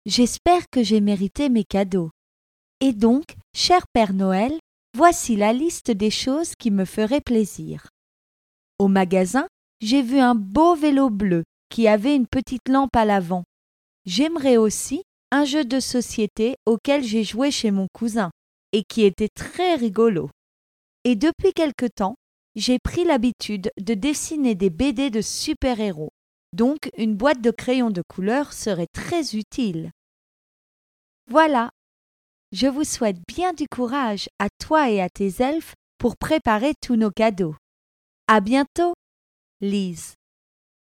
J'espère que j'ai mérité mes cadeaux. Et donc, cher Père Noël, voici la liste des choses qui me feraient plaisir. Au magasin, j'ai vu un beau vélo bleu qui avait une petite lampe à l'avant. J'aimerais aussi un jeu de société auquel j'ai joué chez mon cousin et qui était très rigolo. Et depuis quelque temps, j'ai pris l'habitude de dessiner des BD de super-héros. Donc, une boîte de crayons de couleur serait très utile. Voilà, je vous souhaite bien du courage à toi et à tes elfes pour préparer tous nos cadeaux. À bientôt, Lise.